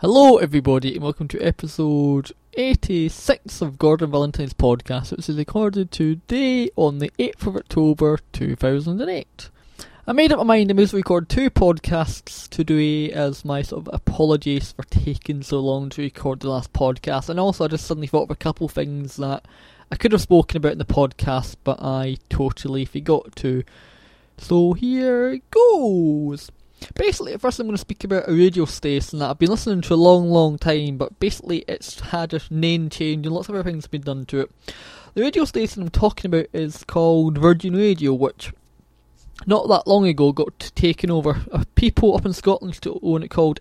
Hello everybody and welcome to episode 86 of Gordon Valentine's podcast, which is recorded today on the 8th of October 2008. I made up my mind I was to record two podcasts today as my sort of apologies for taking so long to record the last podcast, and also I just suddenly thought of a couple things that I could have spoken about in the podcast but I totally forgot to. So here it goes. Basically, at first I'm going to speak about a radio station that I've been listening to a long time, but basically it's had a name change and lots of other things have been done to it. The radio station I'm talking about is called Virgin Radio, which not that long ago got taken over. People up in Scotland used to own it, called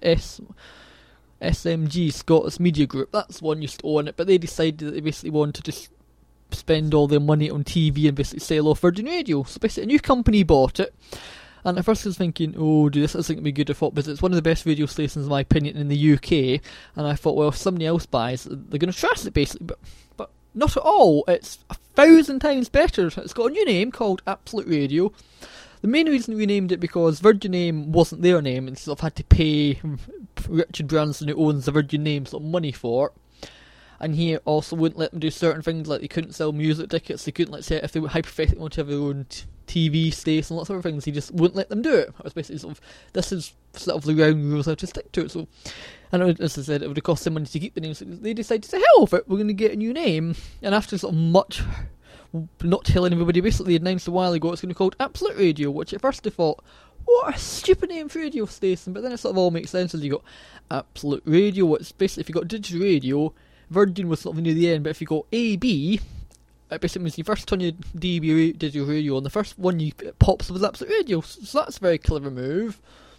SMG, Scottish Media Group. That's one used to own it, but they decided that they basically wanted to just spend all their money on TV and basically sell off Virgin Radio. So basically a new company bought it. And at first I was thinking, this isn't going to be good. I thought, because it's one of the best radio stations in my opinion in the UK. And I thought, well, if somebody else buys it, they're going to trash it basically. But not at all. It's 1,000 times better. It's got a new name called Absolute Radio. The main reason we named it because Virgin name wasn't their name, and sort of had to pay Richard Branson, who owns the Virgin name, sort of money for it. And he also wouldn't let them do certain things, like they couldn't sell music tickets, they couldn't, say, if they hypothetically wanted to have their own TV station, lots of other things, he just wouldn't let them do it. It was basically sort of, this is sort of the ground rules, I have to stick to it. So, and as I said, it would have cost them money to keep the name, so they decided to say, hell with it, we're going to get a new name. And after sort of much not telling everybody, basically they announced a while ago it's going to be called Absolute Radio, which at first I thought, what a stupid name for a radio station, but then it sort of all makes sense as you got Absolute Radio, which basically, if you got digital radio, Virgin was sort of near the end, but if you go AB, it basically means you first turn your DB digital radio on, the first one it pops up as Absolute Radio, so that's a very clever move.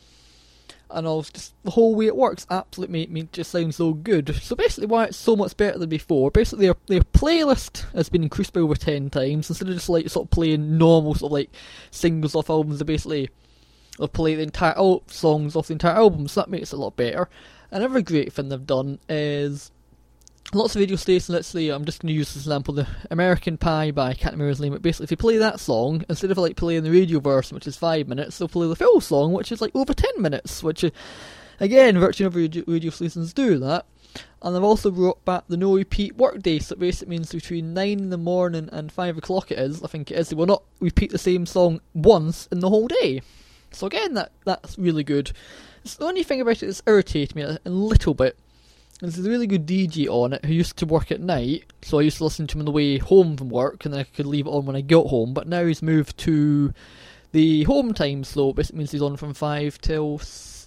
And also just the whole way it works, Absolute me just sounds so good. So basically why it's so much better than before, basically their playlist has been increased by over 10 times, instead of just like sort of playing normal sort of like singles off albums, they basically they'll play the entire songs off the entire album, so that makes it a lot better. Another great thing they've done is lots of radio stations, let's say, I'm just going to use this example, the American Pie by, I can't remember his name, but basically if you play that song, instead of like playing the radio version, which is 5 minutes, they'll play the full song, which is like over 10 minutes, which, again, virtually every radio stations do that. And they've also brought back the no repeat workday, so it basically means between 9 in the morning and 5 o'clock it is, I think it is, they will not repeat the same song once in the whole day. So again, that's really good. It's the only thing about it that's irritated me a little bit. There's a really good DJ on it who used to work at night, so I used to listen to him on the way home from work, and then I could leave it on when I got home, but now he's moved to the home time slot. Basically means he's on from 5 till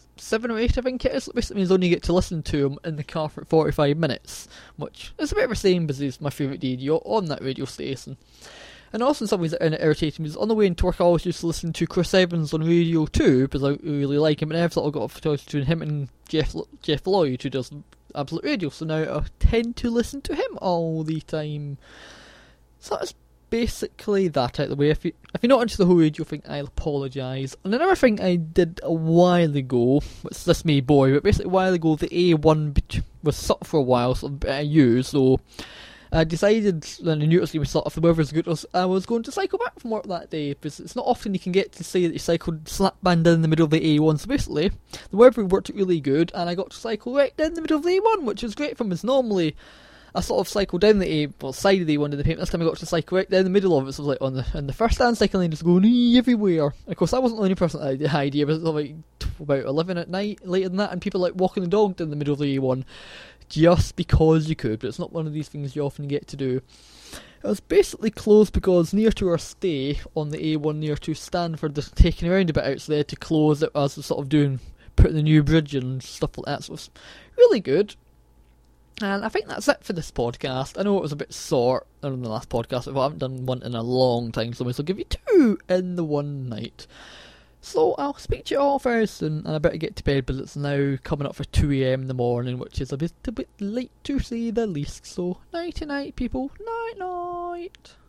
7 or 8, I think it is. It basically means only get to listen to him in the car for 45 minutes, which is a bit of a shame because he's my favourite DJ on that radio station. And also in some ways it irritated me, because on the way into work I always used to listen to Chris Evans on Radio 2, because I really like him, and I've sort of got a choice between him and Jeff Lloyd, who does Absolute Radio, so now I tend to listen to him all the time. So that's basically that out of the way. If you're not into the whole radio thing, I'll apologise. And another thing I did a while ago, which this may bore you, but basically a while ago the A1 was up for a while, so I used, so I decided, when I knew it was going to be if the weather was good, I was going to cycle back from work that day, because it's not often you can get to say that you cycled slap bang down in the middle of the A1, so basically, the weather worked really good, and I got to cycle right down the middle of the A1, which was great for me, because normally, I sort of cycled down the side of the A1 to the pavement. This time I got to cycle right down the middle of it, so I was like on the first stand cycle lane, just going everywhere. Of course, I wasn't the only person that had the idea, but it was like about 11 at night, later than that, and people like walking the dog down the middle of the A1, just because you could, but it's not one of these things you often get to do. It was basically closed because near to our stay on the A1 near to Stanford, they're taking a roundabout out, so they had to close it as they're sort of putting the new bridge in and stuff like that, so it was really good. And I think that's it for this podcast. I know it was a bit short on the last podcast, but I haven't done one in a long time, so I'll give you 2 in the one night. So I'll speak to you all very soon, and I better get to bed because it's now coming up for 2 AM in the morning, which is a bit late to say the least. So nighty night, people. Night night.